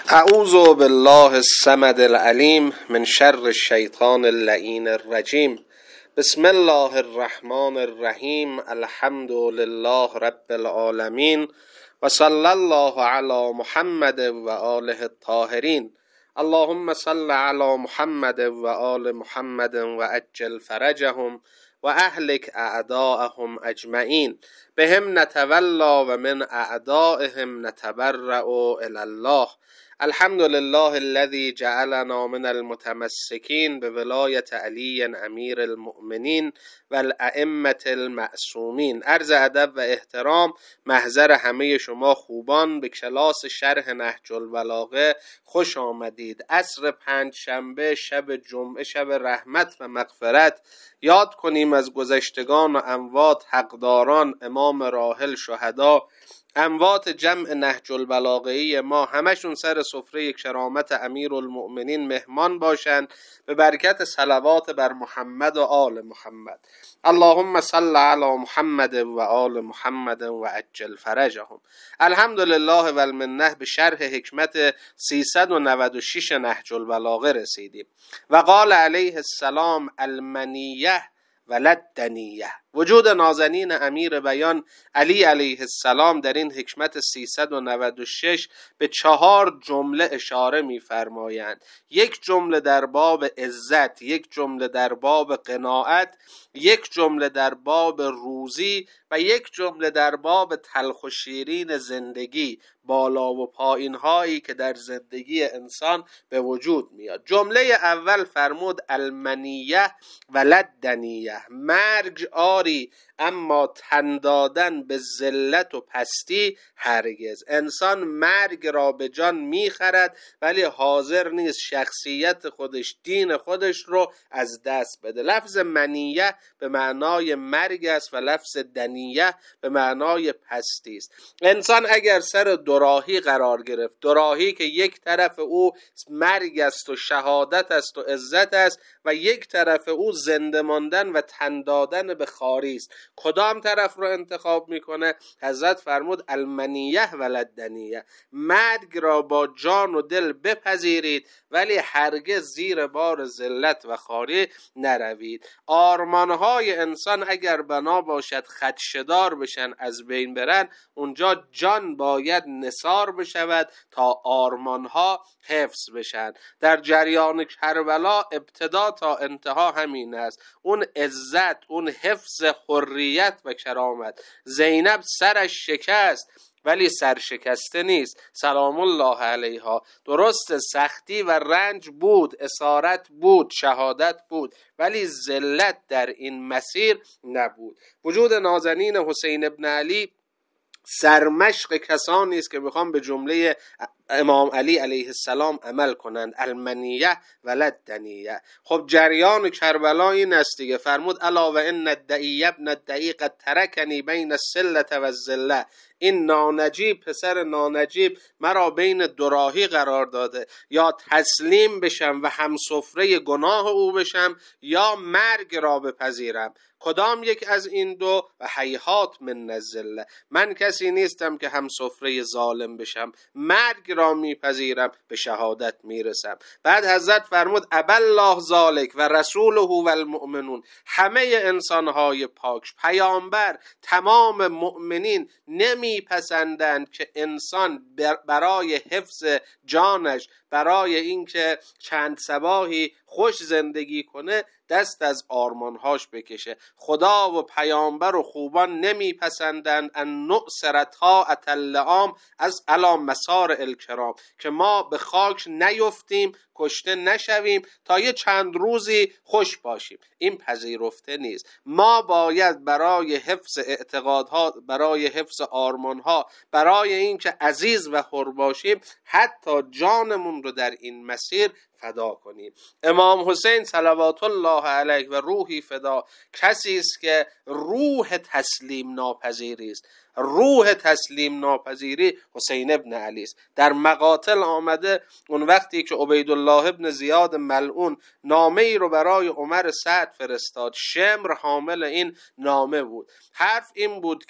اعوذ بالله الصمد العلیم من شر الشیطان اللعین الرجیم. بسم الله الرحمن الرحیم. الحمد لله رب العالمین و صلی الله علی محمد و آله الطاهرین. اللهم صل علی محمد و آل محمد و عجل فرجهم و اهلک اعداءهم اجمعین. بهم نتولا و من اعدائهم نتبرأ الی الله. الحمد لله الذي جعلنا من المتمسكين بولایت علی امیر المؤمنین و الائمة المعصومین. عرض ادب و احترام محضر همه شما خوبان به کلاس شرح نهج البلاغه خوش آمدید. عصر پنجشنبه، شب جمعه، شب رحمت و مغفرت. یاد کنیم از گذشتگان و اموات، حقداران، امام راحل، شهدا، اموات جمع نهج البلاغه‌ای ما، همشون سر سفره کرامت امیرالمؤمنین مهمان باشند به برکت صلوات بر محمد و آل محمد. اللهم صل علی محمد و آل محمد و عجل فرجهم. الحمدلله و المنه به شرح حکمت 396 نهج البلاغه رسیدیم. و قال علیه السلام المنیه ولدنیه. وجود نازنین امیر بیان علی علیه السلام در این حکمت 396 به 4 جمله اشاره می‌فرمایند. یک جمله در باب عزت، یک جمله در باب قناعت، یک جمله در باب روزی و یک جمله در باب تلخ و شیرین زندگی، بالا و پایین هایی که در زندگی انسان به وجود میاد. جمله اول فرمود المنیه ولدنیه. مرگ آری اما تن دادن به ذلت و پستی هرگز. انسان مرگ را به جان میخرد ولی حاضر نیست شخصیت خودش، دین خودش رو از دست بده. لفظ منیه به معنای مرگ است و لفظ دنیه به معنای پستی است. انسان اگر سر دوراهی قرار گرفت، دوراهی که یک طرف او مرگ است و شهادت است و عزت است و یک طرف او زنده ماندن و تن دادن به خواری است، کدام طرف رو انتخاب میکنه؟ حضرت فرمود المنیه ولدنیه. مرگ را با جان و دل بپذیرید ولی هرگز زیر بار ذلت و خواری نروید. آرمانهای انسان اگر بنا باشد خدشه‌دار بشن، از بین برن، اونجا جان باید نثار بشود تا آرمانها حفظ بشن. در جریان کربلا ابتدا تا انتها همین است. اون عزت، اون حفظ حریت و کرامت. زینب سرش شکست ولی سرشکسته نیست سلام الله علیها. درست سختی و رنج بود، اسارت بود، شهادت بود، ولی ذلت در این مسیر نبود. وجود نازنین حسین ابن علی سرمشق کسانی است که بخوام به جمله امام علی علیه السلام عمل کنند. المنیه ولدنیه. خب جریان کربلا این است دیگه. فرمود الا و ان الدعی ابن الدعی قد ترکنی بین السلة و الذله. این نانجیب، پسر نانجیب، مرا بین دوراهی قرار داده، یا تسلیم بشم و همسفره گناه او بشم یا مرگ را بپذیرم. کدام یک از این دو؟ و هیهات من الذله. من کسی نیستم که همسفره ظالم بشم، مرگ را میپذیرم، به شهادت میرسم. بعد حضرت فرمود ابالله ذالک و رسوله و المؤمنون. همه انسانهای پاک، پیامبر، تمام مؤمنین نمیپسندند که انسان برای حفظ جانش، برای اینکه چند صباحی خوش زندگی کنه، دست از آرمانهاش بکشه. خدا و پیامبر و خوبان نمیپسندند ان نؤثر طاعة اللئام از علی مسار الکرام، که ما به خاک نیفتیم، کشته نشویم تا یه چند روزی خوش باشیم. این پذیرفته نیست. ما باید برای حفظ اعتقادها، برای حفظ آرمانها، برای اینکه عزیز و حر باشیم، حتی جانمون رو در این مسیر فدا کنیم. امام حسین صلوات الله علیه و روحی فدا کسی است که روح تسلیم ناپذیری است. روح تسلیم ناپذیری حسین ابن علی است. در مقاتل آمده اون وقتی که عبیدالله ابن زیاد ملعون نامه ای رو برای عمر سعد فرستاد، شمر حامل این نامه بود. حرف این بود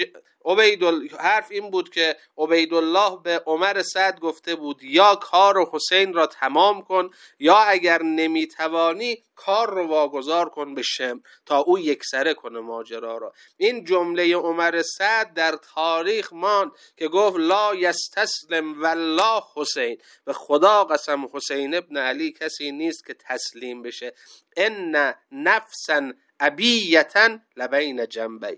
که عبیدالله به عمر سعد گفته بود یا کار حسین را تمام کن یا اگر نمیتوانی کار رو واگذار کن به شمر تا او یکسره کنه ماجرا را. این جمله عمر سعد در تاریخ ماند که گفت لا یستسلم والله حسین، به خدا قسم حسین ابن علی کسی نیست که تسلیم بشه. ان نفسا ابیتن لبین جنبی،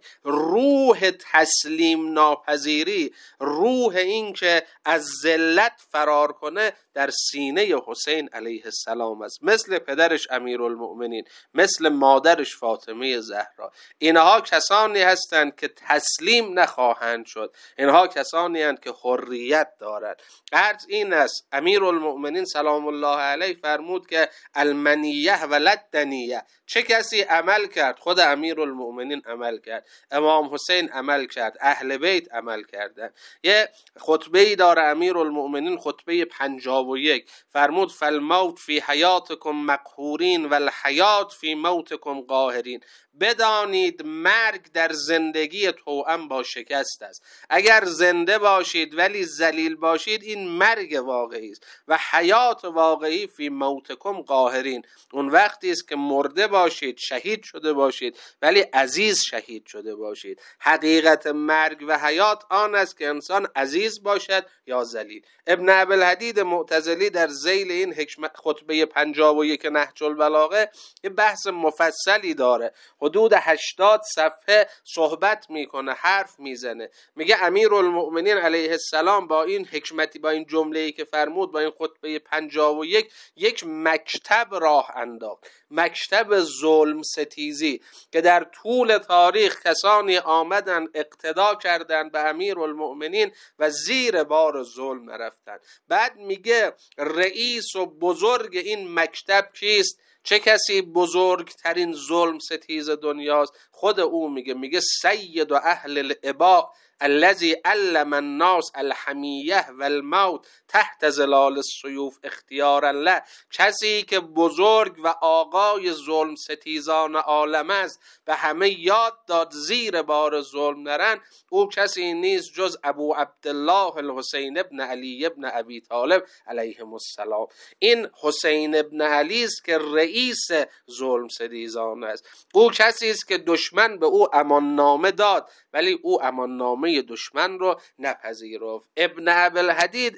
روح تسلیم ناپذیری، روح این که از ذلت فرار کنه در سینه حسین علیه السلام است. مثل پدرش امیرالمؤمنین، مثل مادرش فاطمه زهرا. اینها کسانی هستند که تسلیم نخواهند شد، اینها کسانی هستند که حریت دارند. عرض این است امیرالمؤمنین سلام الله علیه فرمود که المنیه ولدنیه، چه کسی عمل کرد؟ خود امیرالمؤمنین عمل کرد، امام حسین عمل کرد، اهل بیت عمل کردن. یه خطبه‌ای داره امیرالمؤمنین، خطبه 51، فرمود فالموت فی حیاتکم مقهورین والحیات فی موتکم قاهرین. بدانید مرگ در زندگی توأم با شکست است. اگر زنده باشید ولی ذلیل باشید این مرگ واقعی است، و حیات واقعی فی موتکم قاهرین، اون وقتی است که مرده باشید، شهید شده باشید ولی عزیز شهید شده باشید. حقیقت مرگ و حیات آن است که انسان عزیز باشد یا ذلیل. ابن ابوالحدید معتزلی در ذیل این خطبه 51 نهج البلاغه یه بحث مفصلی داره، حدود 80 صفحه صحبت میکنه، حرف میزنه. میگه امیرالمؤمنین علیه السلام با این حکمتی، با این جمله‌ای که فرمود، با این خطبه 51 یک مکتب راه انداخت، مکتب ظلم ستیزی، که در طول تاریخ کسانی آمدن اقتدا کردند به امیرالمؤمنین و زیر بار ظلم نرفتند. بعد میگه رئیس و بزرگ این مکتب کیست؟ چه کسی بزرگترین ظلم ستیز دنیاست؟ خود او میگه سید و اهل الاباء الذي علم الناس الحمیه والموت تحت ظلال السیوف اختیارا له. کسی که بزرگ و آقای ظلم ستیزان عالم است، به همه یاد داد زیر بار ظلم نرن، او کسی نیست جز ابو عبدالله الحسین ابن علی ابن ابی طالب علیهم السلام. این حسین ابن علی است که رئیس ظلم ستیزان است. او کسی است که دشمن به او امان نامه داد ولی او امان نامه دشمن رو نپذیرفت. ابن ابوالحدید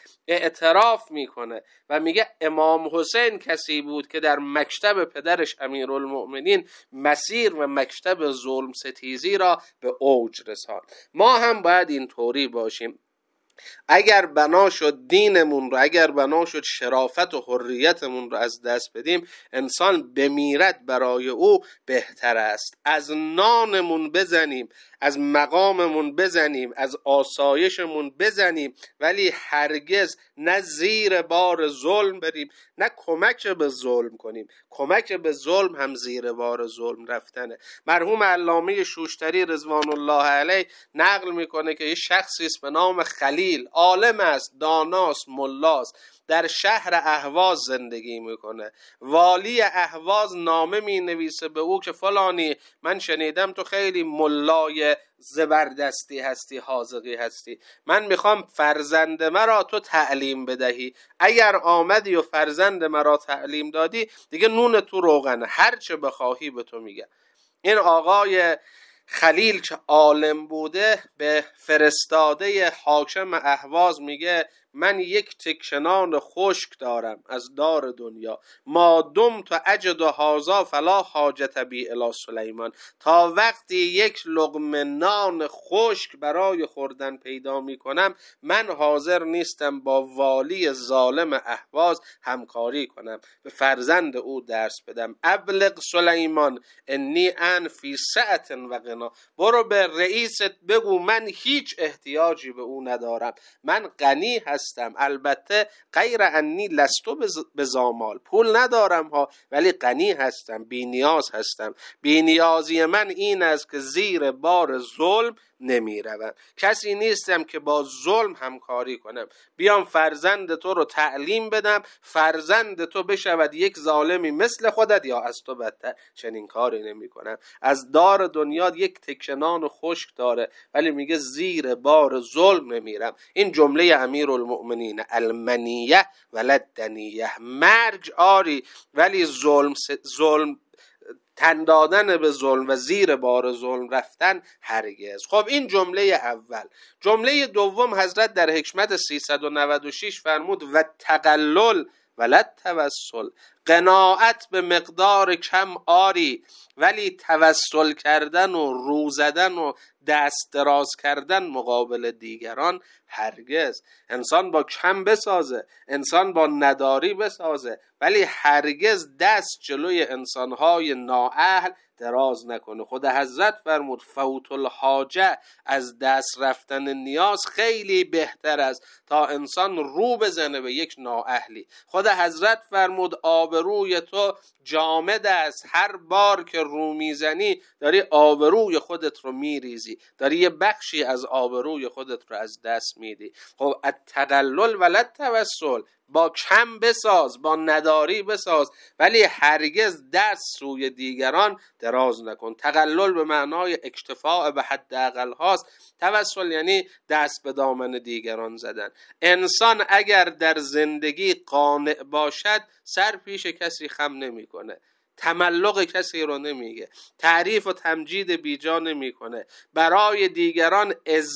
اعتراف میکنه و میگه امام حسین کسی بود که در مکتب پدرش امیرالمؤمنین مسیر و مکتب ظلم ستیزی را به اوج رساند. ما هم باید اینطوری باشیم. اگر بنا شد دینمون رو، اگر بنا شد شرافت و حریتمون رو از دست بدیم، انسان بمیرد برای او بهتر است. از نانمون بزنیم، از مقاممون بزنیم، از آسایشمون بزنیم، ولی هرگز نه زیر بار ظلم بریم نه کمک به ظلم کنیم. کمک به ظلم هم زیر بار ظلم رفتنه. مرحوم علامه شوشتری رضوان الله علیه نقل میکنه که یه شخصی است به نام خلیل، عالم است، داناست، ملاست، در شهر اهواز زندگی میکنه. والی اهواز نامه می نویسه به او که فلانی، من شنیدم تو خیلی ملای زبردستی هستی، حاذقی هستی، من میخوام فرزند مرا تو تعلیم بدهی. اگر آمدی و فرزند مرا تعلیم دادی دیگه نون تو روغنه، هر چه بخواهی به تو میگم. این آقای خلیل که عالم بوده به فرستاده حاکم اهواز میگه من یک تکنان خشک دارم از دار دنیا، ما دمت اجد هذا فلا حاجت بی الی سلیمان. تا وقتی یک لقمه نان خشک برای خوردن پیدا میکنم، من حاضر نیستم با والی ظالم اهواز همکاری کنم، به فرزند او درس بدم. ابلغ سلیمان انی ان فی سعة و غنا. برو به رئیست بگو من هیچ احتیاجی به او ندارم، من غنی هستم هستم، البته غیر انی لستو بزامال، پول ندارم ها ولی غنی هستم، بی نیاز هستم. بی نیازی من این است که زیر بار ظلم نمی روم. کسی نیستم که با ظلم همکاری کنم. بیام فرزند تو رو تعلیم بدم، فرزند تو بشود یک ظالمی مثل خودت یا از تو بدتر. چنین کاری نمی کنم. از دار دنیا یک تکه نان خشک داره ولی میگه زیر بار ظلم نمیرم. این جمله امیرالمؤمنین، المنیه ولد دنیه، مرج آری ولی ظلم تن دادن به ظلم و زیر بار ظلم رفتن هرگز. خب این جمله اول. جمله دوم حضرت در حکمت 396 فرمود و تقلل ولد توسل، قناعت به مقدار کم آری ولی توسل کردن و رو زدن و دست دراز کردن مقابل دیگران هرگز. انسان با کم بسازه، انسان با نداری بسازه ولی هرگز دست جلوی انسانهای نااهل دراز نکنه. خود حضرت فرمود فوت الحاجه، از دست رفتن نیاز خیلی بهتر است تا انسان رو بزنه به یک نااهلی. خود حضرت فرمود آبروی تو جامد است، هر بار که رو میزنی داری آبروی خودت رو میریزی، داری یه بخشی از آبروی خودت رو از دست میدی. خب التقلل ولد توسل، با کم بساز، با نداری بساز ولی هرگز دست سوی دیگران دراز نکن. تقلل به معنای اکتفاء به حداقل هاست، توسل یعنی دست به دامن دیگران زدن. انسان اگر در زندگی قانع باشد سر پیش کسی خم نمیکنه، تملق کسی رو نمیگه، تعریف و تمجید بیجا نمیکنه، برای دیگران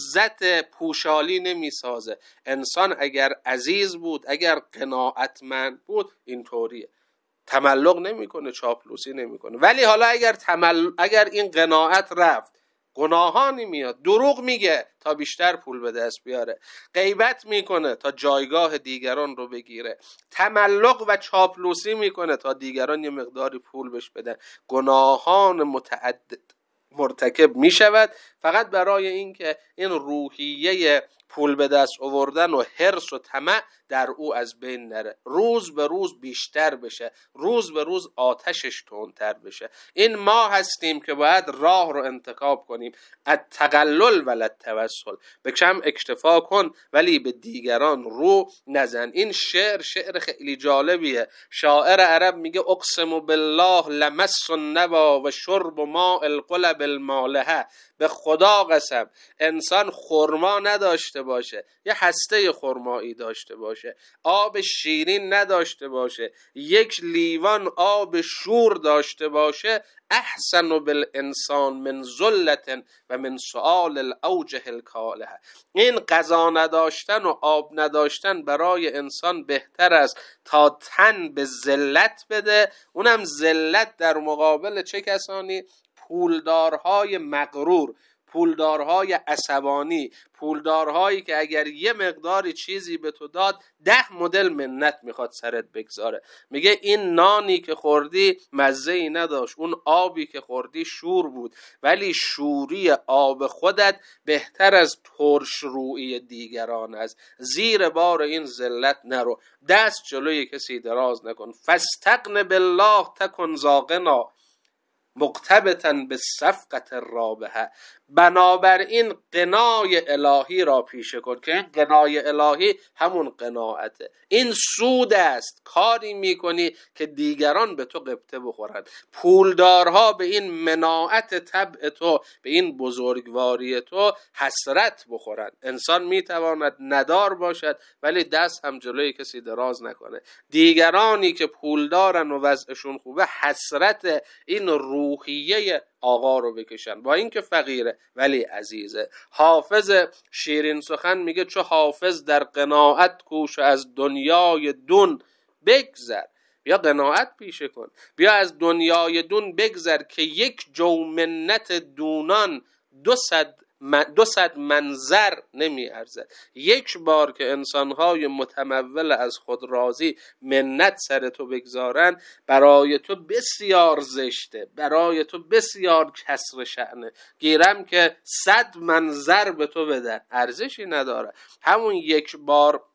عزت پوشالی نمیسازه. انسان اگر عزیز بود، اگر قناعتمند بود اینطوریه، تملق نمیکنه، چاپلوسی نمیکنه. ولی حالا اگر این قناعت رفت، گناهانی میاد، دروغ میگه تا بیشتر پول به دست بیاره، غیبت میکنه تا جایگاه دیگران رو بگیره، تملق و چاپلوسی میکنه تا دیگران یه مقداری پول بهش بدن، گناهان متعدد مرتکب میشود فقط برای اینکه این روحیه پول به دست آوردن و حرص و طمع در او از بین نره، روز به روز بیشتر بشه، روز به روز آتشش تندتر بشه. این ما هستیم که باید راه رو انتخاب کنیم. التقلل ولد توسل، به کم اکتفا کن ولی به دیگران رو نزن. این شعر خیلی جالبیه. شاعر عرب میگه اقسم بالله لمس النوا و شرب ماء القلب المالحه، به خدا قسم انسان خرما نداشته باشه، یه هسته خرمایی داشته باشه، آب شیرین نداشته باشه، یک لیوان آب شور داشته باشه، احسن بالانسان من ذلة و من سؤال الاوجه الکالحه. این غذا نداشتن و آب نداشتن برای انسان بهتر است تا تن به ذلت بده، اونم ذلت در مقابل چه کسانی؟ پولدارهای مغرور، پولدارهای عصبانی، پولدارهایی که اگر یه مقداری چیزی به تو داد 10 مدل منت میخواد سرت بگذاره. میگه این نانی که خوردی مزه‌ای نداشت، اون آبی که خوردی شور بود، ولی شوری آب خودت بهتر از ترش روئی دیگران است. زیر بار این ذلت نرو، دست جلوی کسی دراز نکن. فاستغن بالله تکن ذا غنی مقتبتا به صفقت الرابحه. بنابراین قنای الهی را پیشه کن که این قنای الهی همون قناعته. این سود است، کاری میکنی که دیگران به تو غبطه بخورن، پولدارها به این مناعت طبع تو، به این بزرگواری تو حسرت بخورن. انسان میتواند ندار باشد ولی دست هم جلوی کسی دراز نکنه. دیگرانی که پولدارن و وضعشون خوبه حسرت این روحیه آقا رو بکشن، با اینکه فقیره ولی عزیزه. حافظ شیرین سخن میگه چو حافظ در قناعت کوش از دنیای دون بگذر. بیا قناعت پیشه کن، بیا از دنیای دون بگذر که یک جو منت دونان 200 منظر نمی ارزد. یک بار که انسانهای متمول از خود راضی منت سر تو بگذارن برای تو بسیار زشته، برای تو بسیار کسر شأنه. گیرم که 100 منظر به تو بدن ارزشی نداره. همون یک بار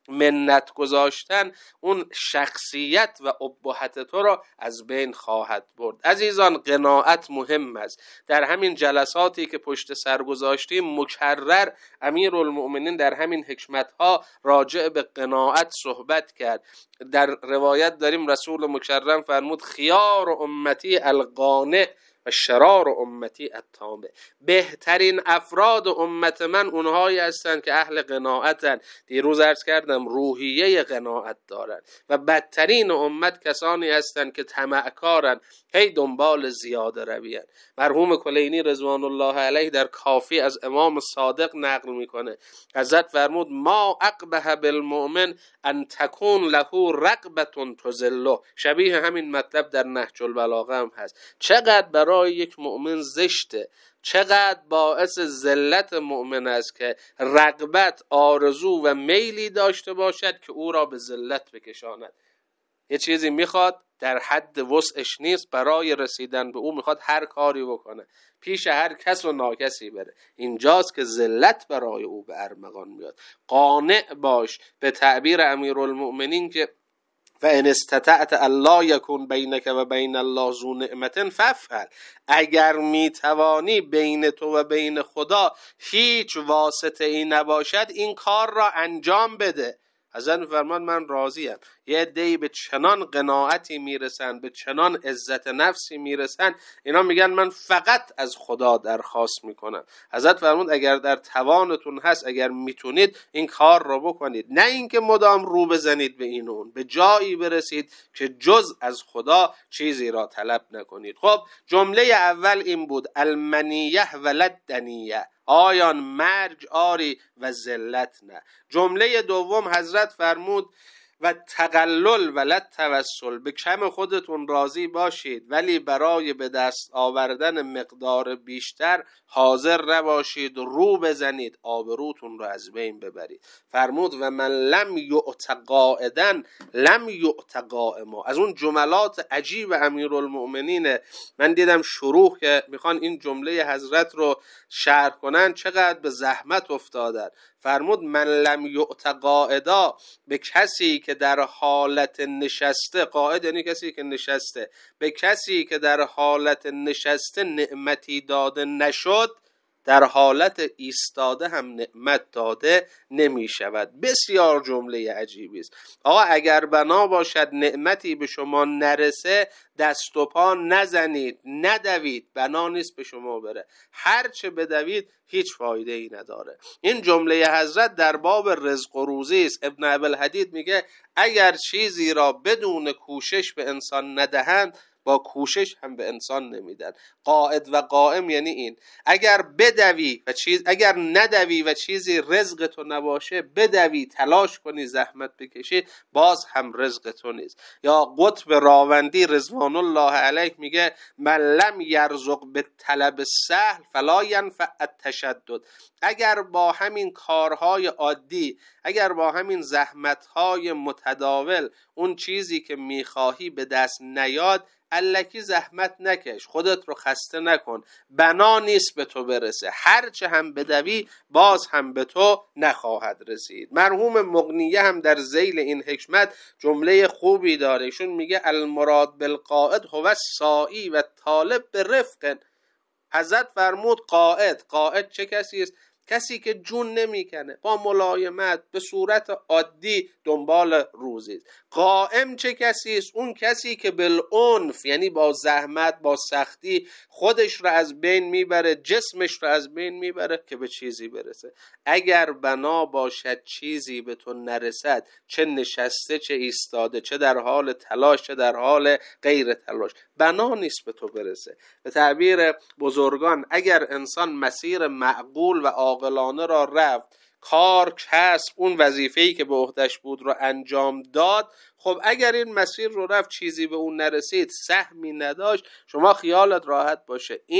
منت گذاشتن اون شخصیت و ابهت تو را از بین خواهد برد. عزیزان، قناعت مهم است. در همین جلساتی که پشت سر گذاشتیم مکرر امیرالمؤمنین در همین حکمتها راجع به قناعت صحبت کرد. در روایت داریم رسول مکرم فرمود خیار امتی القانع و شرار امتی الطامع. بهترین افراد امت من اونهایی هستند که اهل قناعتن. دیروز عرض کردم روحیه قناعت دارن. و بدترین امت کسانی هستند که طمعکارن، هی دنبال زیاده رویان. مرحوم کلینی رضوان الله علیه در کافی از امام صادق نقل میکنه، حضرت فرمود ما اقبح بالمؤمن ان تکون له رغبة تذله. شبیه همین مطلب در نهج البلاغه هم هست. چقدر برای یک مؤمن زشته، چقدر باعث ذلت مؤمن است که رغبت، آرزو و میلی داشته باشد که او را به ذلت بکشاند. یه چیزی میخواد در حد وسعش نیست، برای رسیدن به او میخواد هر کاری بکنه، پیش هر کس و ناکسی بره. اینجاست که ذلت برای او به ارمغان میاد. قانع باش، به تعبیر امیرالمؤمنین که و ان استطعت الا یکون بینک و بین الله ذو نعمت فافعل. اگر میتوانی بین تو و بین خدا هیچ واسطه ای نباشد این کار را انجام بده. حضرت می‌فرماد من راضیم. یه عده‌ای به چنان قناعتی میرسن، به چنان عزت نفسی میرسن، اینا میگن من فقط از خدا درخواست میکنم. حضرت فرمود اگر در توانتون هست، اگر میتونید این کار رو بکنید، نه اینکه مدام رو بزنید به این اون، به جایی برسید که جز از خدا چیزی را طلب نکنید. خب جمله اول این بود المنیه ولد دنیه، آیان مرگ آری و ذلت نه. جمله دوم حضرت فرمود و تقلل ولد توسل، به کم خودتون راضی باشید ولی برای به دست آوردن مقدار بیشتر حاضر نباشید رو بزنید، آبروتون رو از بین ببرید. فرمود و من لم یؤت قائدا لم یؤت قائما. از اون جملات عجیب امیرالمؤمنین. من دیدم شروح که میخوان این جمله حضرت رو شرح کنن چقدر به زحمت افتادن. فرمود من لم یؤت قائدا، به کسی که در حالت نشسته، قائد یعنی کسی که نشسته، به کسی که در حالت نشسته نعمتی داده نشد، در حالت ایستاده هم نعمت داده نمی شود. بسیار جمله عجیبی است. آقا اگر بنا باشد نعمتی به شما نرسه دست و پا نزنید، ندوید، بنا نیست به شما بره. هرچه بدوید هیچ فایده ای نداره. این جمله حضرت در باب رزق و روزی است. ابن ابوالحدید میگه اگر چیزی را بدون کوشش به انسان ندهند با کوشش هم به انسان نمیدن. قائد و قائم یعنی این، اگر بدوی و اگر ندوی و چیزی رزق تو نباشه، بدوی تلاش کنی زحمت بکشی، باز هم رزق تو نیست. یا قطب راوندی رضوان الله علیه میگه من لم یرزق به طلب سهل فلا ینفع التشدد. اگر با همین کارهای عادی، اگر با همین زحمتهای متداول اون چیزی که میخواهی به دست نیاد، الکی زحمت نکش، خودت رو خسته نکن، بنا نیست به تو برسه. هرچه هم بدوی باز هم به تو نخواهد رسید. مرحوم مغنیه هم در ذیل این حکمت جمله خوبی داره. ایشون میگه المراد بالقائد هو الساعی و طالب به رفق. حضرت فرمود قائد چه کسی است؟ کسی که جون نمیکنه، با ملایمت به صورت عادی دنبال روزی است. قائم چه کسی است؟ اون کسی که بالعنف، یعنی با زحمت، با سختی خودش رو از بین میبره، جسمش رو از بین میبره که به چیزی برسه. اگر بنا باشد چیزی به تو نرسد، چه نشسته چه ایستاده، چه در حال تلاش چه در حال غیر تلاش، بنا نیست به تو برسه. به تعبیر بزرگان اگر انسان مسیر معقول و عاقلانه را رفت، کار، کسب، اون وظیفه‌ای که به عهده‌اش بود رو انجام داد، خب اگر این مسیر رو رفت چیزی به اون نرسید، سهمی نداشت، شما خیالت راحت باشه این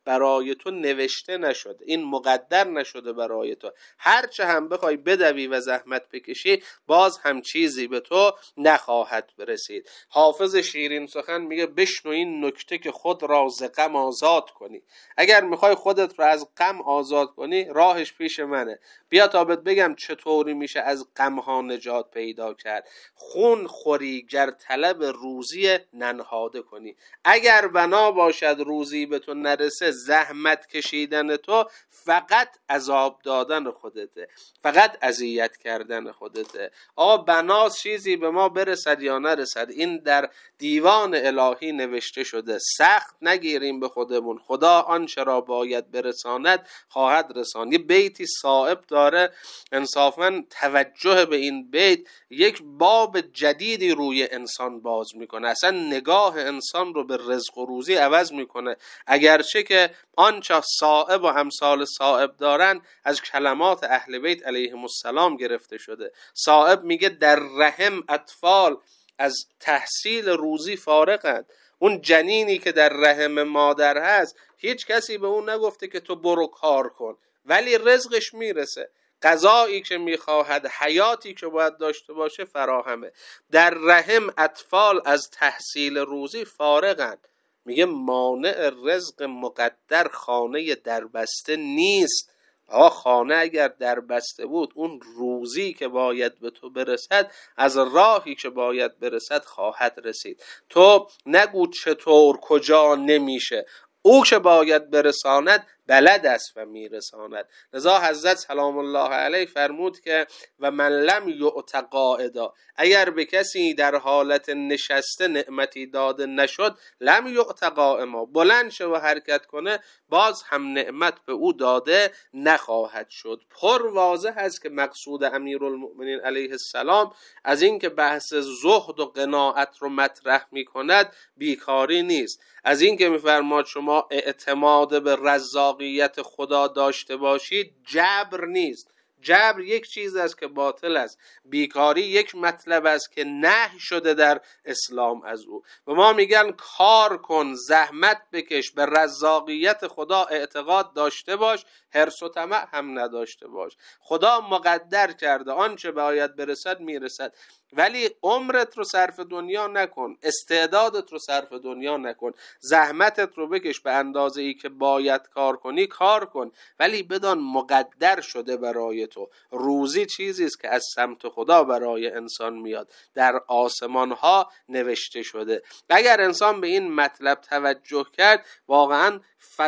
برای تو نوشته نشده، این مقدر نشده برای تو. هرچه هم بخوای بدوی و زحمت بکشی باز هم چیزی به تو نخواهد برسید. حافظ شیرین سخن میگه بشنو این نکته که خود را ز غم آزاد کنی. اگر میخوای خودت رو از غم آزاد کنی راهش پیش منه. بیا تا بهت بگم چطوری میشه از غم ها نجات پیدا کرد. خون خوری گر طلب روزی ننهاده کنی. اگر بنا باشد روزی به تو نرسه، زحمت کشیدن تو فقط عذاب دادن خودته، فقط اذیت کردن خودته. آقا بناس چیزی به ما برسد یا نرسد این در دیوان الهی نوشته شده. سخت نگیریم به خودمون، خدا آنچه را باید برساند خواهد رساند. یه بیتی صائب داره، انصافاً توجه به این بیت یک باب جدیدی روی انسان باز میکنه، اصلا نگاه انسان رو به رزق و روزی عوض میکنه. اگرچه که آنچه صائب و امثال صائب دارن از کلمات اهل بیت علیهم السلام گرفته شده. صائب میگه در رحم اطفال از تحصیل روزی فارغند. اون جنینی که در رحم مادر هست هیچ کسی به اون نگفته که تو برو کار کن، ولی رزقش میرسه. غذایی که میخواهد، حیاتی که باید داشته باشه فراهمه. در رحم اطفال از تحصیل روزی فارغند. میگه مانع رزق مقدر خانه دربسته نیست. آقا خانه اگر دربسته بود اون روزی که باید به تو برسد از راهی که باید برسد خواهد رسید. تو نگو چطور کجا نمیشه، او که باید برساند بلد است و میرساند. لذا حضرت سلام الله علیه فرمود که و من لم یعط قاعدا، اگر به کسی در حالت نشسته نعمتی داده نشد لم یعط قائما، بلند شه و حرکت کنه باز هم نعمت به او داده نخواهد شد. پر واضح است که مقصود امیرالمؤمنین علیه السلام از این که بحث زهد و قناعت رو مطرح میکند بیکاری نیست. از این که میفرماد شما اعتماد به رزاقیت خدا داشته باشید جبر نیست. جبر یک چیز است که باطل است. بیکاری یک مطلب است که نهی شده در اسلام از او. به ما میگن کار کن، زحمت بکش، به رزاقیت خدا اعتقاد داشته باش، حرص و طمع هم نداشته باش. خدا مقدر کرده آنچه باید برسد میرسد، ولی عمرت رو صرف دنیا نکن، استعدادت رو صرف دنیا نکن، زحمتت رو بکش به اندازه ای که باید کار کنی کار کن، ولی بدان مقدر شده برای تو. روزی چیزی است که از سمت خدا برای انسان میاد، در آسمان ها نوشته شده. اگر انسان به این مطلب توجه کرد واقعا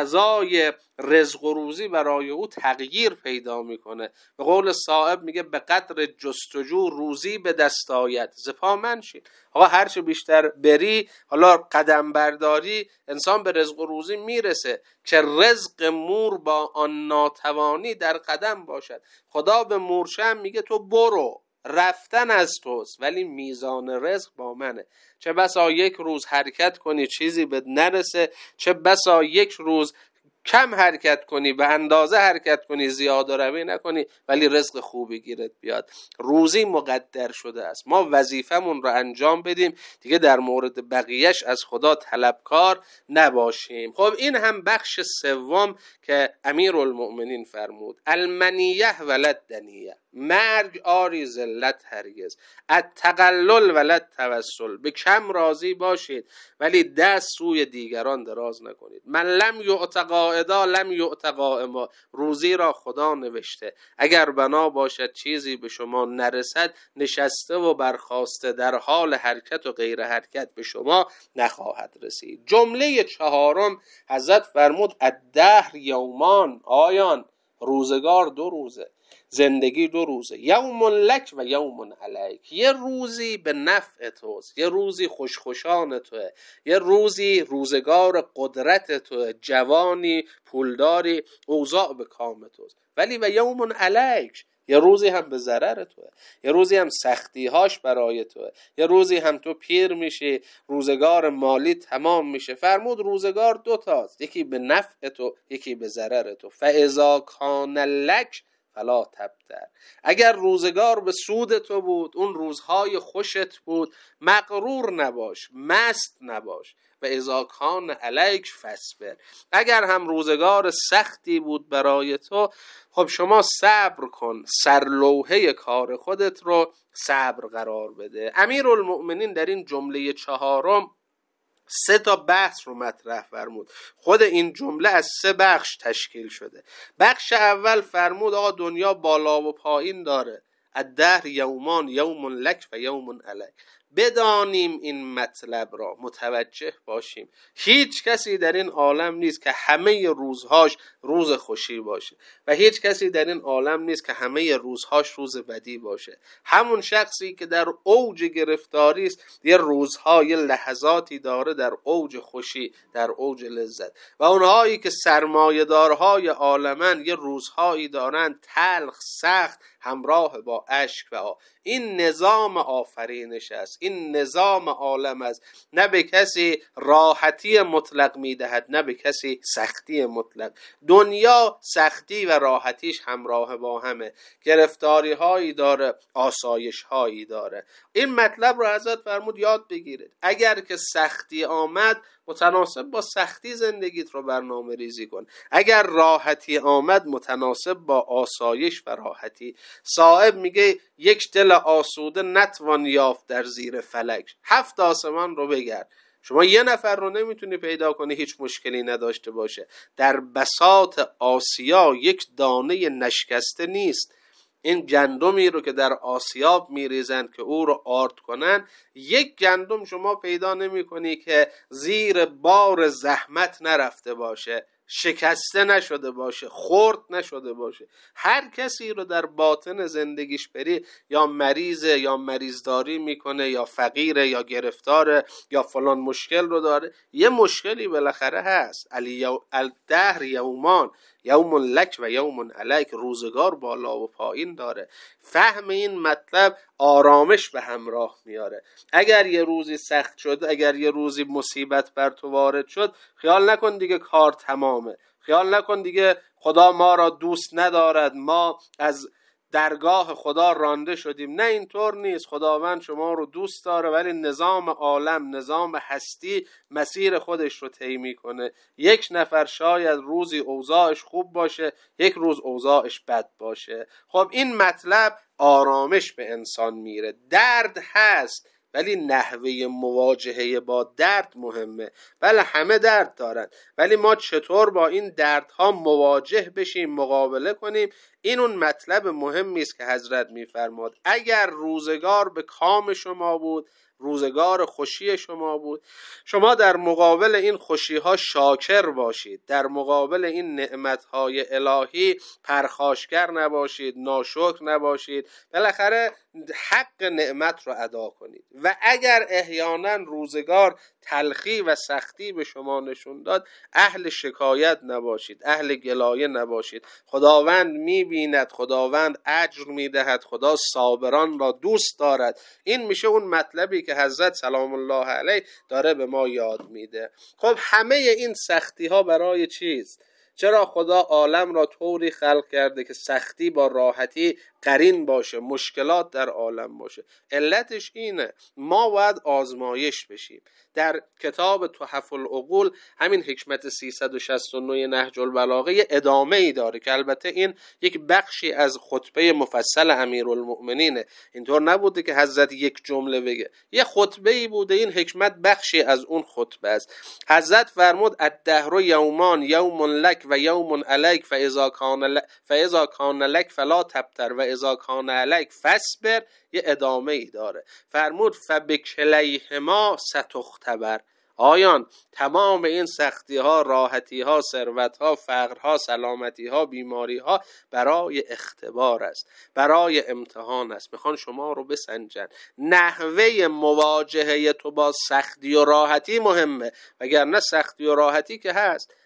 فضای رزق و روزی برای او تغییر پیدا میکنه. به قول صائب میگه به قدر جستجو روزی به دست آید ز پا منشین. آقا هرچه بیشتر بری، حالا قدم برداری، انسان به رزق و روزی میرسه که رزق مور با آن ناتوانی در قدم باشد. خدا به مورشم میگه تو برو، رفتن از توست ولی میزان رزق با منه. چه بسا یک روز حرکت کنی چیزی به نرسه، چه بسا یک روز کم حرکت کنی، به اندازه حرکت کنی، زیاده روی نکنی، ولی رزق خوبی گیرت بیاد. روزی مقدر شده است، ما وظیفمون رو انجام بدیم، دیگه در مورد بقیهش از خدا طلبکار نباشیم. خب این هم بخش سوم که امیرالمؤمنین فرمود، المنیه ولد دنیه، مرگ آری ذلت هرگز، التقلل ولد توسل، به کم راضی باشید ولی دست سوی دیگران دراز نکنید. من لم یعط قاعدا لم یعط قائما، روزی را خدا نوشته، اگر بنا باشد چیزی به شما نرسد نشسته و برخاسته در حال حرکت و غیر حرکت به شما نخواهد رسید. جمله چهارم حضرت فرمود الدهر یومان، آیان روزگار دو روزه، زندگی دو روزه، یوم لک و یوم علیک، یه روزی به نفع توست، یه روزی خوشخوشان توه، یه روزی روزگار قدرت توه، جوانی پولداری اوضاع به کام توست، ولی و یوم علیک، یه روزی هم به ضرر توه، یه روزی هم سختی هاش برای توه، یه روزی هم تو پیر میشی، روزگار مالی تمام میشه. فرمود روزگار دو تاست، یکی به نفع تو یکی به ضرر تو. فاذا کان لک فلا تبتر. اگر روزگار به سود تو بود، اون روزهای خوشت بود، مغرور نباش، مست نباش. و اذا کان علیک فاصبر. اگر هم روزگار سختی بود برای تو، خب شما صبر کن، سرلوحه کار خودت رو صبر قرار بده. امیرالمؤمنین در این جمله 4 3 بحث رو مطرح فرمود. خود این جمله از 3 بخش تشکیل شده. بخش اول فرمود آقا دنیا بالا و پایین داره، الدهر یومان، یوم لک و یوم علیک. بدانیم این مطلب را، متوجه باشیم. هیچ کسی در این عالم نیست که همه روزهاش روز خوشی باشه و هیچ کسی در این عالم نیست که همه روزهاش روز بدی باشه. همون شخصی که در اوج گرفتاری است، یه روزها، یه لحظاتی داره در اوج خوشی، در اوج لذت، و اونهایی که سرمایه‌دارهای عالمن یه روزهایی دارن تلخ، سخت، همراه با اشک و آه. این نظام آفرینش است، این نظام عالم است. نه به کسی راحتی مطلق میدهد، نه به کسی سختی مطلق. دنیا سختی و راحتیش همراه با همه، گرفتاری هایی داره، آسایش هایی داره. این مطلب رو حضرت فرمود یاد بگیرید. اگر که سختی آمد، متناسب با سختی زندگیت رو برنامه ریزی کن. اگر راحتی آمد، متناسب با آسایش و راحتی. صاحب میگه یک دل آسوده نتوان یافت در زیر فلک. 7 آسمان رو بگرد، شما یه نفر رو نمیتونی پیدا کنی هیچ مشکلی نداشته باشه. در بساط آسیا یک دانه نشکسته نیست. این گندمی رو که در آسیاب میریزند که او رو آرد کنن، یک گندم شما پیدا نمی کنی که زیر بار زحمت نرفته باشه، شکسته نشده باشه، خرد نشده باشه. هر کسی رو در باطن زندگیش بری، یا مریضه، یا مریضداری میکنه، یا فقیره، یا گرفتاره، یا فلان مشکل رو داره، یه مشکلی بالاخره هست. الدهر یومان، یوم لک و یوم علیک. روزگار بالا و پایین داره. فهم این مطلب آرامش به همراه میاره. اگر یه روزی سخت شد، اگر یه روزی مصیبت بر تو وارد شد، خیال نکن دیگه کار تمامه، خیال نکن دیگه خدا ما را دوست ندارد، ما از درگاه خدا رانده شدیم. نه، اینطور نیست. خداوند شما رو دوست داره، ولی نظام عالم، نظام هستی مسیر خودش رو طی میکنه. یک نفر شاید روزی اوضاعش خوب باشه، یک روز اوضاعش بد باشه. خب این مطلب آرامش به انسان میره. درد هست، ولی نحوه مواجهه با درد مهمه. بله همه درد دارن، ولی ما چطور با این دردها مواجه بشیم، مقابله کنیم، این اون مطلب مهمی است که حضرت میفرماد. اگر روزگار به کام شما بود، روزگار خوشی شما بود، شما در مقابل این خوشی‌ها شاکر باشید، در مقابل این نعمت‌های الهی پرخاشگر نباشید، ناشکر نباشید، بالاخره حق نعمت رو ادا کنید. و اگر احیانا روزگار تلخی و سختی به شما نشون داد، اهل شکایت نباشید، اهل گلایه نباشید. خداوند می‌بیند، خداوند اجر می‌دهد، خدا صابران را دوست دارد. این میشه اون مطلبی که حضرت سلام الله علیه داره به ما یاد میده. خب همه این سختی ها برای چیست؟ چرا خدا عالم را طوری خلق کرده که سختی با راحتی قرین باشه، مشکلات در عالم باشه؟ علتش اینه، ما باید آزمایش بشیم. در کتاب تحف العقول همین حکمت 369 نهج البلاغه ادامه ای داره که البته این یک بخشی از خطبه مفصل امیرالمؤمنینه. اینطور نبوده که حضرت یک جمله بگه، یه خطبه ای بوده. این حکمت بخشی از اون خطبه است. حضرت فرمود الدهر یومان، یوم لک و یوم علیک، فاذا کان لک فلا تبتر و اذا کان علیک فاصبر. یه ادامه ای داره. فرمود فبکلیهما ستختبر. آیان تمام این سختی ها، راحتی ها، ثروت ها، فقر ها، سلامتی ها، بیماری ها برای اختبار است، برای امتحان است. میخوان شما رو بسنجن. نحوه مواجهه تو با سختی و راحتی مهمه، وگرنه سختی و راحتی که هست.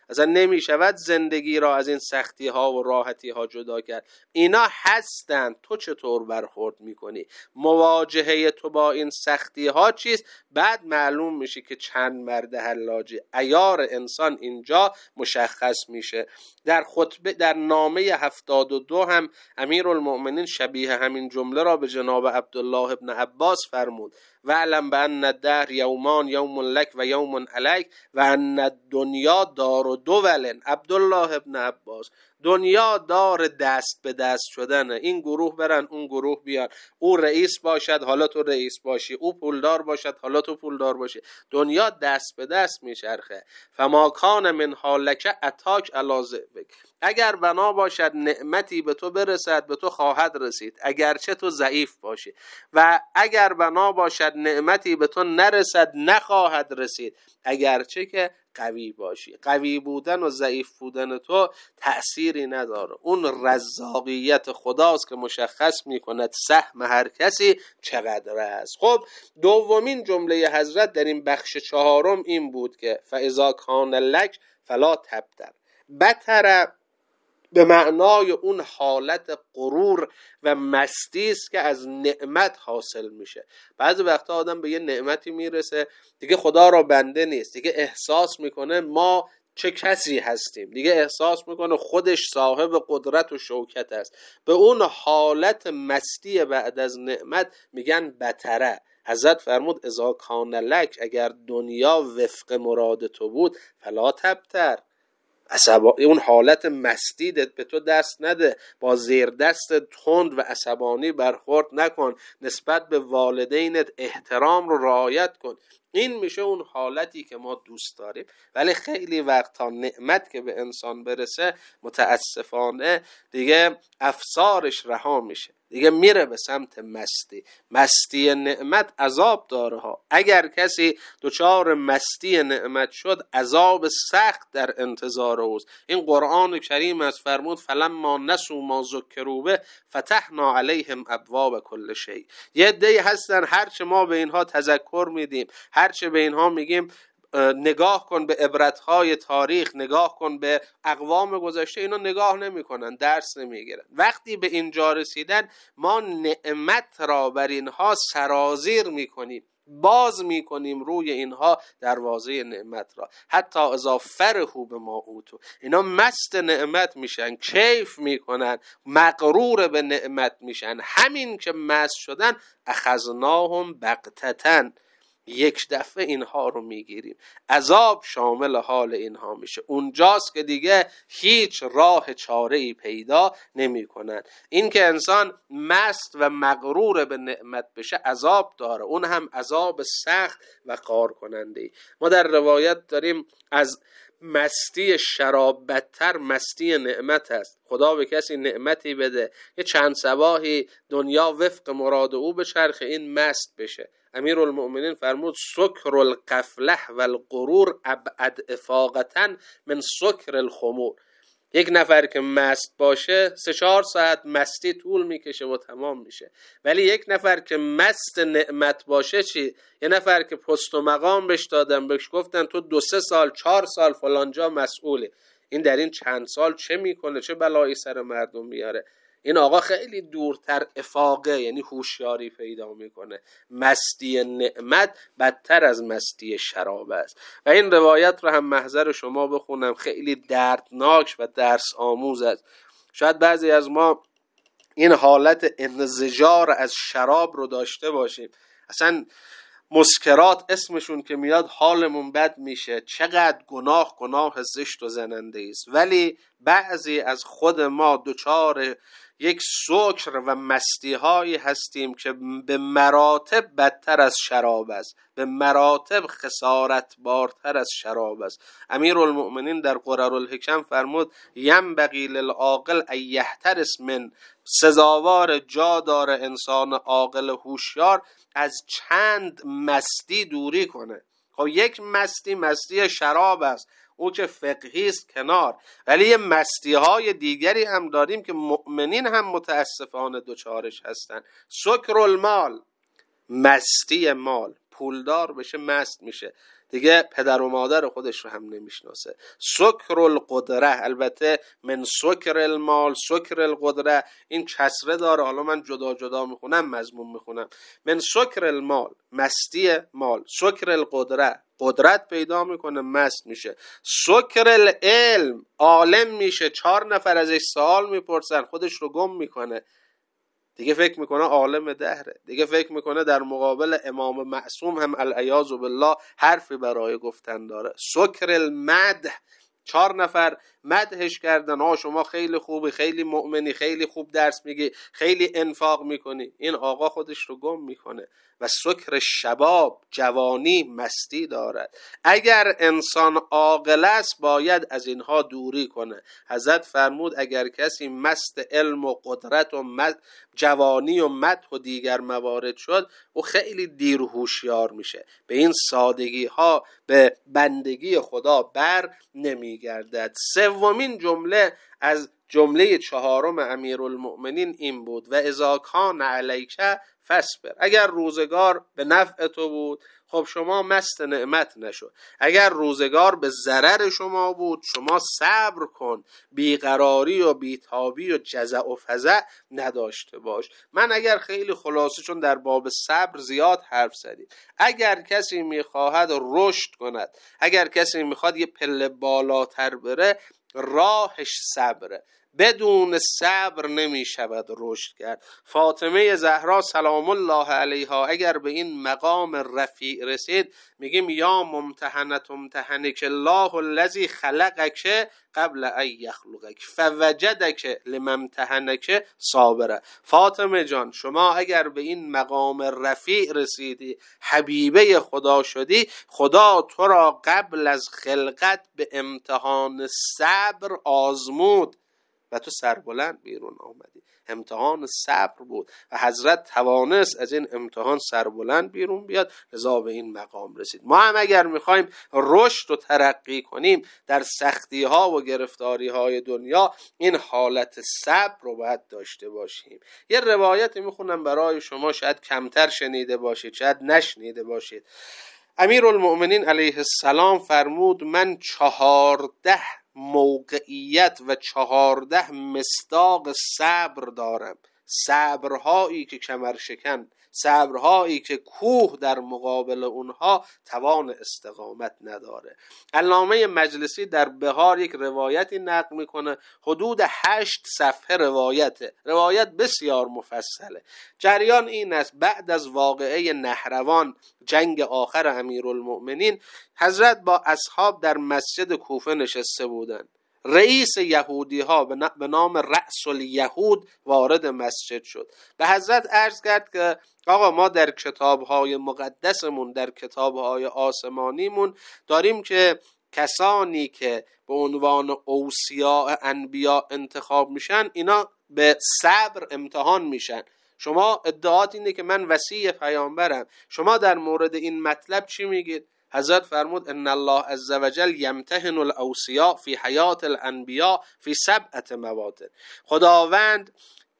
اصلا نمیشود زندگی را از این سختی ها و راحتی ها جدا کرد. اینا هستند، تو چطور برخورد میکنی؟ مواجهه تو با این سختی ها چیست؟ بعد معلوم میشه که چند مرد حلاجی. عیار انسان اینجا مشخص میشه. در خطبه در نامه 72 هم امیرالمؤمنین شبیه همین جمله را به جناب عبدالله ابن عباس فرمود: و علم بان الدهر یومان، یوم لک و یوم علیک و ان الدنیا دار دول. عبدالله ابن عباس، دنیا دار دست به دست شدنه. این گروه برن اون گروه بیان، او رئیس باشد حالا تو رئیس باشی، او پولدار باشد حالا تو پولدار باشی. دنیا دست به دست میچرخه. فما کان من حالک اتاک علی ضعفک. اگر بنا باشد نعمتی به تو برسد، به تو خواهد رسید اگرچه تو ضعیف باشی، و اگر بنا باشد نعمتی به تو نرسد، نخواهد رسید اگرچه که قوی باشی. قوی بودن و ضعیف بودن تو تأثیری نداره. اون رزاقیت خداست که مشخص میکند سهم هر کسی چقدر است. خب دومین جمله حضرت در این بخش چهارم این بود که فاذا کان لک فلا تبتر. بتر به معنای اون حالت غرور و مستی است که از نعمت حاصل میشه. بعضی وقتا آدم به یه نعمتی میرسه دیگه خدا را بنده نیست، دیگه احساس میکنه ما چه کسی هستیم، دیگه احساس میکنه خودش صاحب قدرت و شوکت است. به اون حالت مستی بعد از نعمت میگن بتره. حضرت فرمود اذا کان لک، اگر دنیا وفق مراد تو بود، فلا تبتر. اون حالت مستی به تو دست نده، با زیر دست تند و عصبانی برخورد نکن، نسبت به والدینت احترام رو رعایت کن. این میشه اون حالتی که ما دوست داریم. ولی خیلی وقتا نعمت که به انسان برسه متاسفانه دیگه افسارش رها میشه، دیگه میره به سمت مستی. مستی نعمت عذاب داره ها. اگر کسی دچار مستی نعمت شد، عذاب سخت در انتظار اوست. این قرآن کریم از فرمود فلما نسوا ما ذکروا به فتحنا علیهم ابواب کل شیء. یه عده‌ای هستن هرچه ما به اینها تذکر میدیم، هرچه به اینها میگیم نگاه کن به عبرتهای تاریخ، نگاه کن به اقوام گذشته، اینا نگاه نمی کنن، درس نمی گیرن. وقتی به اینجا رسیدن ما نعمت را بر اینها سرازیر می کنیم، باز می کنیم روی اینها دروازه نعمت را. حتی اذا فرحوا بما اوتوا، اینا مست نعمت میشن، کیف میکنن، مغرور به نعمت میشن. همین که مست شدن اخذناهم بغتة، یک دفعه اینها رو میگیریم، عذاب شامل حال اینها میشه. اونجاست که دیگه هیچ راه چاره‌ای پیدا نمی‌کنن. این که انسان مست و مغرور به نعمت بشه عذاب داره، اون هم عذاب سخت و قار کننده. ما در روایت داریم از مستی شراب بدتر مستی نعمت هست. خدا به کسی نعمتی بده یه چند صباحی دنیا وفق مراد او بچرخه، این مست بشه. امیرالمؤمنین فرمود سکر القفله و الغرور ابعد افاقتا من سکر الخمور. یک نفر که مست باشه 3-4 ساعت مستی طول میکشه و تمام میشه. ولی یک نفر که مست نعمت باشه چی؟ یه نفر که پست و مقام بهش دادن، بهش گفتن تو 2-3 سال 4 سال فلانجا مسئولی، این در این چند سال چه میکنه، چه بلایی سر مردم میاره. این آقا خیلی دورتر افاقه، یعنی هوشیاری پیدا میکنه. مستی نعمت بدتر از مستی شراب است. و این روایت رو هم محضر شما بخونم، خیلی دردناک و درس آموز است. شاید بعضی از ما این حالت انزجار از شراب رو داشته باشیم، اصلا مسکرات اسمشون که میاد حالمون بد میشه، چقدر گناه زشت و زننده است. ولی بعضی از خود ما دچار یک سکر و مستی هایی هستیم که به مراتب بدتر از شراب است، به مراتب خسارت بارتر از شراب است. امیرالمؤمنین در قررالحکم فرمود ینبغی للعاقل ان یحترس من، سزاوار جا داره انسان عاقل هوشیار از چند مستی دوری کنه. خب یک مستی شراب است، او که فقهی است کنار، ولی یه مستی های دیگری هم داریم که مؤمنین هم متاسفانه دوچارش هستن. سکر المال، مستی مال. پولدار بشه مست میشه، دیگه پدر و مادر خودش رو هم نمیشناسه. سکر القدره، البته من سکر المال سکر القدره، این کسره داره، حالا من جدا جدا میخونم، مضمون میخونم. من سکر المال، مستی مال، سکر القدره، قدرت پیدا میکنه، مست میشه. سکر العلم، عالم میشه، 4 نفر ازش سوال میپرسن، خودش رو گم میکنه، دیگه فکر میکنه عالم دهره، دیگه فکر میکنه در مقابل امام معصوم هم العیاذ بالله حرفی برای گفتن داره. سکر المدح، 4 نفر مدحش کردن، شما خیلی خوبی، خیلی مؤمنی، خیلی خوب درس میگی، خیلی انفاق میکنی. این آقا خودش رو گم میکنه. و سکر شباب، جوانی، مستی دارد. اگر انسان عاقل است باید از اینها دوری کنه. حضرت فرمود اگر کسی مست علم و قدرت و جوانی و مدح و دیگر موارد شد، او خیلی دیر هوشیار میشه، به این سادگی ها به بندگی خدا بر نمیگردد. سومین جمله از جمله 4 امیرالمؤمنین این بود: و اذا کان علیک فاصبر. اگر روزگار به نفع تو بود، خب شما مست نعمت نشو. اگر روزگار به ضرر شما بود، شما صبر کن، بیقراری و بیتابی و جزع و فزع نداشته باش. من اگر خیلی خلاصه، چون در باب صبر زیاد حرف زدیم، اگر کسی میخواهد رشد کند، اگر کسی میخواد یه پله بالاتر بره، راهش صبره. بدون صبر نمی شود رشد کرد. فاطمه زهرا سلام الله علیها اگر به این مقام رفیع رسید، میگیم یا ممتحنت امتحنک الله الذی خلقک قبل ان یخلقک فوجدک لما امتحنک صابرا. فاطمه جان، شما اگر به این مقام رفیع رسیدی، حبیبه خدا شدی، خدا تو را قبل از خلقت به امتحان صبر آزمود و تو سربلند بیرون آمدی. امتحان صبر بود و حضرت توانست از این امتحان سربلند بیرون بیاد، لذا به این مقام رسید. ما هم اگر میخوایم رشد و ترقی کنیم در سختی ها و گرفتاری های دنیا، این حالت صبر رو باید داشته باشیم. یه روایتی میخونم برای شما، شاید کمتر شنیده باشید، شاید نشنیده باشید. امیرالمؤمنین علیه السلام فرمود من 14 موقعیت و 14 مصداق صبر دارم. صبرهایی که کمرشکن، صبرهایی که کوه در مقابل اونها توان استقامت نداره. علامه مجلسی در بهار یک روایتی نقل میکنه، حدود 8 صفحه روایته، روایت بسیار مفصله. جریان این است: بعد از واقعه نهروان، جنگ آخر امیرالمؤمنین، حضرت با اصحاب در مسجد کوفه نشسته بودند. رئیس یهودی ها به نام رأس الیهود وارد مسجد شد. به حضرت عرض کرد که آقا ما در کتاب‌های مقدسمون، در کتاب‌های آسمانیمون داریم که کسانی که به عنوان اوصیاء انبیا انتخاب میشن، اینا به صبر امتحان میشن. شما ادعات اینه که من وصی پیامبرم، شما در مورد این مطلب چی میگید؟ حضرت فرمود ان الله عز وجل یمتحن الاوصیاء فی حیات الانبیاء فی 7 مواطن. خداوند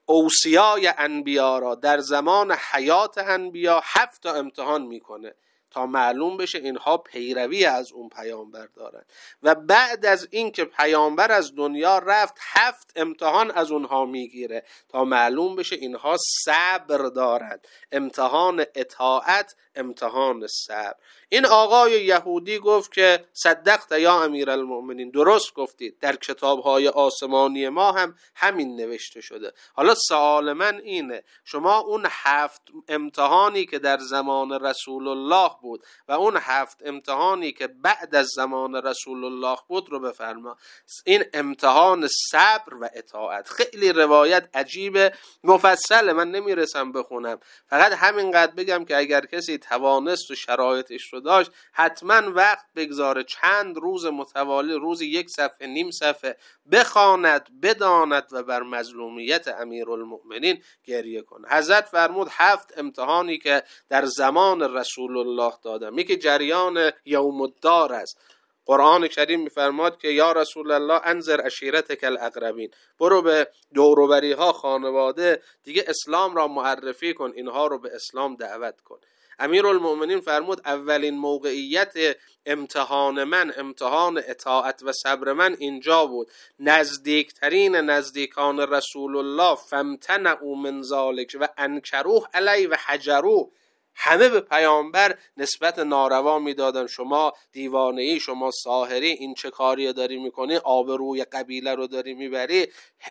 اوصیای انبیا را در زمان حیات انبیا 7 امتحان میکنه تا معلوم بشه اینها پیروی از اون پیامبر دارن، و بعد از این که پیامبر از دنیا رفت 7 امتحان از اونها میگیره تا معلوم بشه اینها صبر دارند. امتحان اطاعت، امتحان صبر. این آقای یهودی گفت که صدقت یا امیرالمؤمنین، درست گفتید، در کتاب‌های آسمانی ما هم همین نوشته شده. حالا سوال من اینه، شما اون 7 امتحانی که در زمان رسول الله بود و اون 7 امتحانی که بعد از زمان رسول الله بود رو بفرما. این امتحان صبر و اطاعت. خیلی روایت عجیب مفصله، من نمیرسم بخونم، فقط همینقدر بگم که اگر کسی توانست و شرایطش رو داشت، حتما وقت بگذاره، چند روز متوالی، روزی 1 صفحه نیم صفحه بخواند، بداند و بر مظلومیت امیرالمؤمنین گریه کنه. حضرت فرمود 7 امتحانی که در زمان رسول الله دادم، یکی جریان یوم الدار است. قرآن کریم میفرماد که یا رسول الله انذر عشیرتک الاقربین، برو به دوروبری ها، خانواده دیگه اسلام را معرفی کن، اینها رو به اسلام دعوت کن. امیرالمؤمنین فرمود اولین موقعیت امتحان من، امتحان اطاعت و صبر من اینجا بود. نزدیکترین نزدیکان رسول الله فامتنعوا من ذلک و انکروه علی و حجروه، همه به پیامبر نسبت ناروا میدادن، شما دیوانه‌ای، شما ساحری، این چه کاری داری میکنی، آبروی قبیله رو داری میبری.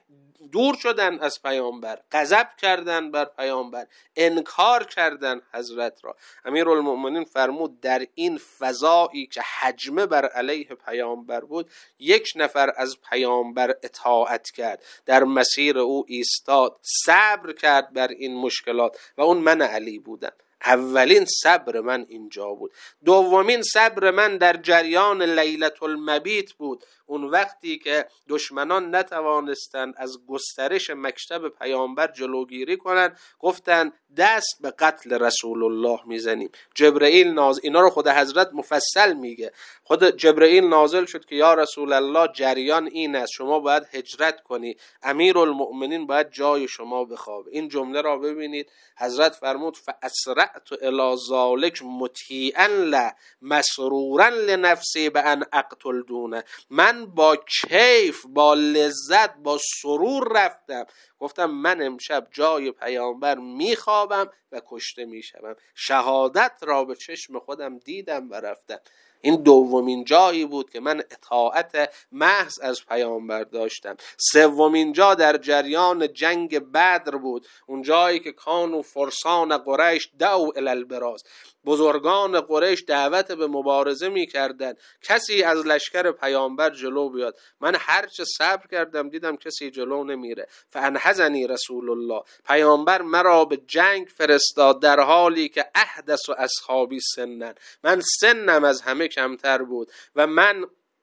دور شدن از پیامبر، غضب کردن بر پیامبر، انکار کردن حضرت را. امیرالمؤمنین فرمود در این فضایی که حجمه بر علیه پیامبر بود، یک نفر از پیامبر اطاعت کرد، در مسیر او ایستاد، صبر کرد بر این مشکلات و اون من علی بودم. اولین صبر من اینجا بود. دومین صبر من در جریان لیلة المبیت بود، اون وقتی که دشمنان نتوانستند از گسترش مکتب پیامبر جلوگیری کنند، گفتن دست به قتل رسول الله میزنیم. جبرئیل نازل، اینا رو خود حضرت مفصل میگه، خود جبرئیل نازل شد که یا رسول الله جریان این است، شما باید هجرت کنی، امیرالمؤمنین باید جای شما بخوابه. این جمله را ببینید، حضرت فرمود فاسرعت الی ذلک مطیعا له مسرورا لنفسی بان اقتل دونه، من با کیف، با لذت، با سرور رفتم، گفتم من امشب جای پیامبر میخوابم و کشته میشوم. شهادت را به چشم خودم دیدم و رفتم. این دومین جایی بود که من اطاعت محض از پیامبر داشتم. سومین جا در جریان جنگ بدر بود، اون جایی که کانوا فرسان قریش دعوا الی البراز، بزرگان قریش دعوت به مبارزه می‌کردند، کسی از لشکر پیامبر جلو بیاد. من هرچه صبر کردم دیدم کسی جلو نمیره. فانحزنی رسول الله، پیامبر مرا به جنگ فرستاد در حالی که احدث اصحابی سنن، من سنم از همه کمتر بود و من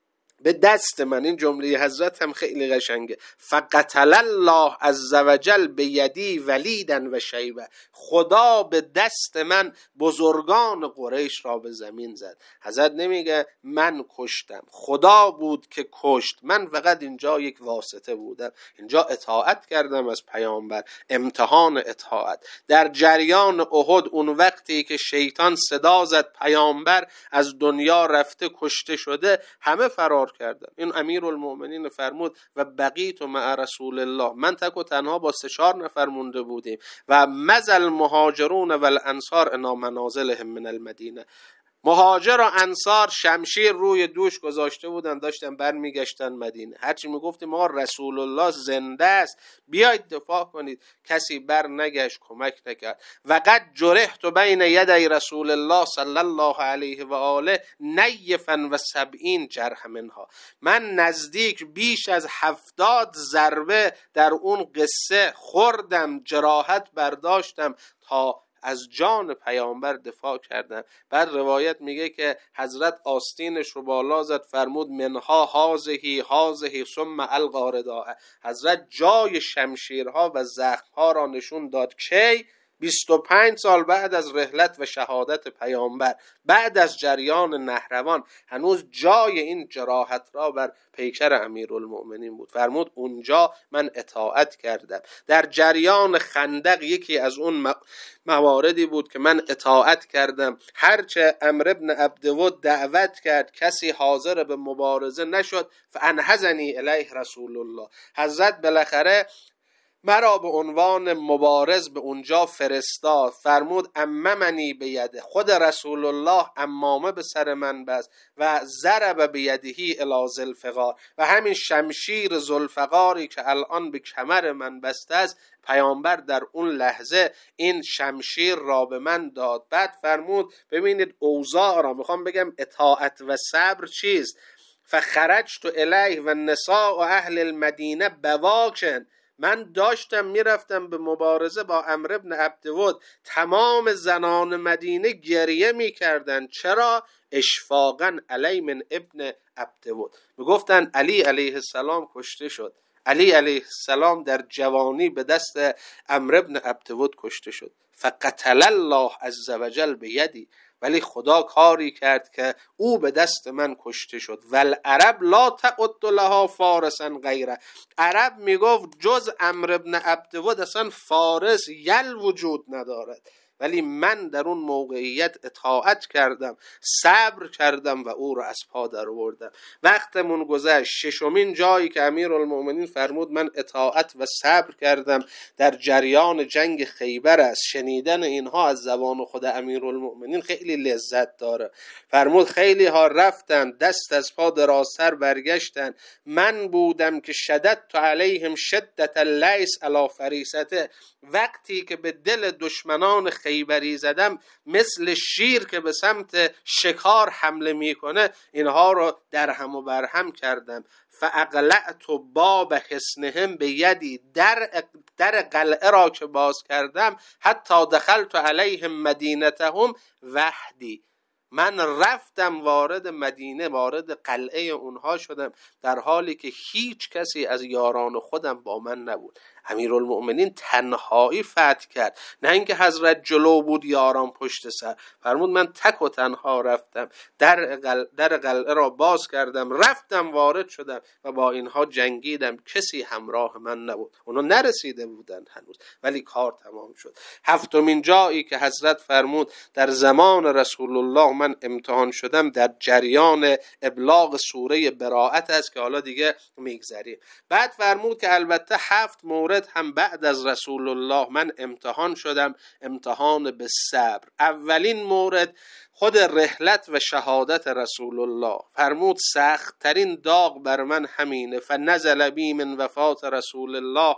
به دست من، این جمله حضرت هم خیلی قشنگه، فقتل الله عز وجل بیدی ولیدا و شیبه، خدا به دست من بزرگان قریش را به زمین زد. حضرت نمیگه من کشتم، خدا بود که کشت، من فقط اینجا یک واسطه بودم، اینجا اطاعت کردم از پیامبر، امتحان اطاعت. در جریان احد اون وقتی که شیطان صدا زد پیامبر از دنیا رفته، کشته شده، همه فرار کردن. این امیرالمؤمنین فرمود و بقیت مع رسول الله، من تک و تنها با 3-4 نفر مونده بودیم و مزل مهاجرون و الانصار انا منازلهم من المدینه، مهاجر و انصار شمشیر روی دوش گذاشته بودن، داشتن برمیگشتن مدینه. هرچی میگفتیم ما رسول الله زنده است، بیاید دفاع کنید، کسی بر نگشت، کمک نکرد. وقد جرحت بین یدی رسول الله صلی الله علیه و آله نیفا و 70 جرح منها، من نزدیک بیش از 70 ضربه در اون قصه خوردم، جراحت برداشتم تا از جان پیامبر دفاع کردن. بعد روایت میگه که حضرت آستینش رو بالا زد، فرمود منها هازهی ثم القا رداء، حضرت جای شمشیرها و زخمها را نشون داد. کی؟ 25 سال بعد از رحلت و شهادت پیامبر، بعد از جریان نهروان، هنوز جای این جراحت را بر پیکر امیرالمؤمنین بود. فرمود اونجا من اطاعت کردم. در جریان خندق یکی از اون مواردی بود که من اطاعت کردم، هرچه عمرو بن عبدود دعوت کرد کسی حاضر به مبارزه نشد، فانحزنی الیه رسول الله، حضرت بالاخره مرا به عنوان مبارز به اونجا فرستاد. فرمود اممنی بیده، خود رسول الله امامه به سر من بست و ضرب بیدهی الی ذوالفقار، و همین شمشیر ذوالفقاری که الان به کمر من بسته است، پیامبر در اون لحظه این شمشیر را به من داد. بعد فرمود ببینید اوضاع را، میخوام بگم اطاعت و صبر چیست. فخرجت الیه و النساء و اهل المدینه بواکن، من داشتم میرفتم به مبارزه با عمرو بن عبدود، تمام زنان مدینه گریه میکردن. چرا؟ اشفاقا علی من ابن عبدود، میگفتن علی علیه السلام کشته شد، علی علیه السلام در جوانی به دست عمرو بن عبدود کشته شد. فقتل الله عز وجل بیدی، ولی خدا کاری کرد که او به دست من کشته شد. والعرب لا تعد لها فارسا غیره، عرب میگفت جز عمرو بن عبدود اصلا فارس یل وجود ندارد. ولی من در اون موقعیت اطاعت کردم، صبر کردم و او رو از پا در آوردم. وقتمون گذشت. ششمین جایی که امیرالمؤمنین فرمود من اطاعت و صبر کردم در جریان جنگ خیبر است. شنیدن اینها از زبان خود امیرالمؤمنین خیلی لذت داره. فرمود خیلی ها رفتن، دست از پا درازتر برگشتن. من بودم که شددت علیهم شدت اللیس علی فریسته. وقتی که به دل دشمنان خیبری زدم، مثل شیر که به سمت شکار حمله میکنه، اینها رو درهم و برهم کردم. فاقلعت باب حصنهم بیدی. در قلعه را که باز کردم، حتی دخلت علیهم مدینتهم وحدی. من رفتم وارد مدینه، وارد قلعه اونها شدم، در حالی که هیچ کسی از یاران خودم با من نبود. امیرالمؤمنین تنهایی فتح کرد، نه اینکه حضرت جلو بود یاران پشت سر. فرمود من تک و تنها رفتم، در قلعه را باز کردم، رفتم وارد شدم و با اینها جنگیدم. کسی همراه من نبود، اونا نرسیده بودن هنوز، ولی کار تمام شد. هفتمین جایی که حضرت فرمود در زمان رسول الله من امتحان شدم، در جریان ابلاغ سوره براءت است که حالا دیگه میگذریم. بعد فرمود که البته 7 مورد هم بعد از رسول الله من امتحان شدم، امتحان به صبر. اولین مورد خود رحلت و شهادت رسول الله. فرمود سخت ترین داغ بر من همینه. فنزل بی من وفات رسول الله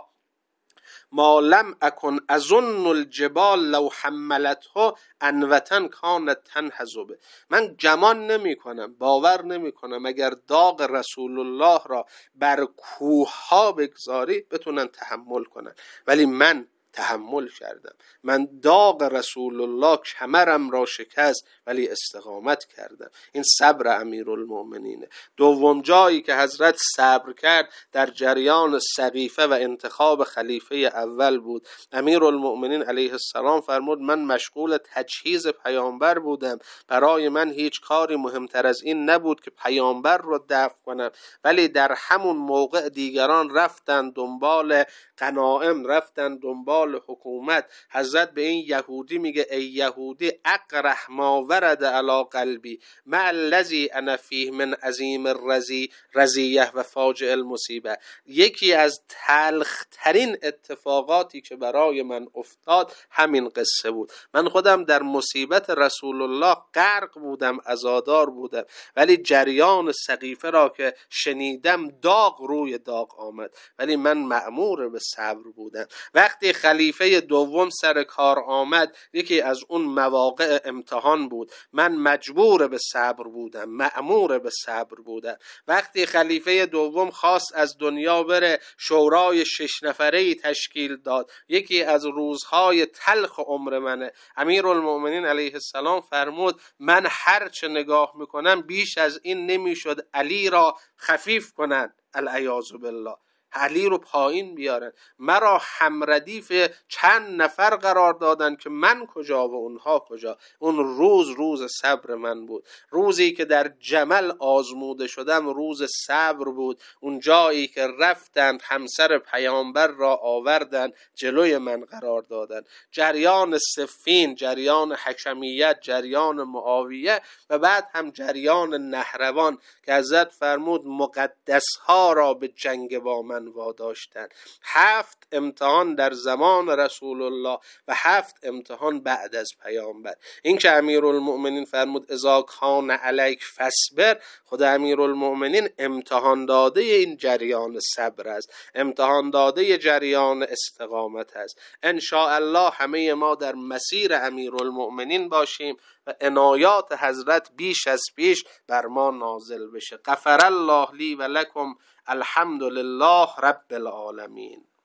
ما لم اکن اظن الجبال لو حملته انوتن کانت تنحز به. من گمان نمی کنم، باور نمی کنم اگر داغ رسول الله را بر کوه ها بگذاری بتونن تحمل کنن، ولی من تحمل کردم. من داغ رسول الله کمرم را شکست ولی استقامت کردم. این صبر امیرالمؤمنینه. دوم جایی که حضرت صبر کرد در جریان سقیفه و انتخاب خلیفه اول بود. امیرالمؤمنین علیه السلام فرمود من مشغول تجهیز پیامبر بودم، برای من هیچ کاری مهمتر از این نبود که پیامبر رو دفن کنم، ولی در همون موقع دیگران رفتن دنبال غنایم، رفتن دنبال حکومت. حضرت به این یهودی میگه ای یهودی اقرح ما ورد علی قلبی مع الذی انا فیه من عظیم رضیه و فاجع المصیبه. یکی از تلخترین اتفاقاتی که برای من افتاد همین قصه بود. من خودم در مصیبت رسول الله غرق بودم، عزادار بودم، ولی جریان سقیفه را که شنیدم داغ روی داغ آمد، ولی من مأمور به صبر بودم. وقتی خلیفه دوم سر کار آمد، یکی از اون مواقع امتحان بود، من مجبور به صبر بودم، مأمور به صبر بودم. وقتی خلیفه دوم خواست از دنیا بره، شورای 6 نفره‌ای تشکیل داد، یکی از روزهای تلخ عمر منه. امیرالمؤمنین علیه السلام فرمود من هر چه نگاه میکنم بیش از این نمیشد علی را خفیف کنند، العیاذ بالله، علی رو پایین بیارن. مرا همردیف چند نفر قرار دادن که من کجا و اونها کجا. اون روز صبر من بود. روزی که در جمل آزموده شدم روز صبر بود. اون جایی که رفتند همسر پیامبر را آوردن جلوی من قرار دادن. جریان صفین، جریان حکمیت، جریان معاویه و بعد هم جریان نهروان که حضرت فرمود مقدسها را به جنگ با من واداشتن. 7 امتحان در زمان رسول الله و 7 امتحان بعد از پیامبر. این که امیرالمؤمنین فرمود اذا کان علیک فاصبر، خود امیرالمؤمنین امتحان داده این جریان صبر است، امتحان داده جریان استقامت است. ان شاء الله همه ما در مسیر امیرالمؤمنین باشیم و عنایات حضرت بیش از پیش بر ما نازل بشه. غفر الله لی و لکم، الحمد لله رب العالمین.